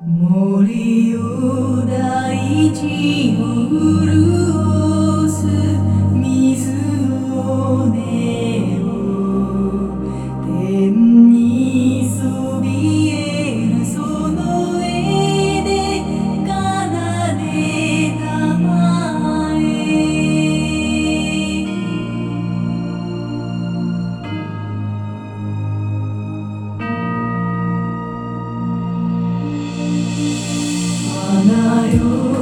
森を大地を潤す水の音を天にそびえるその絵で奏でたまえ花よ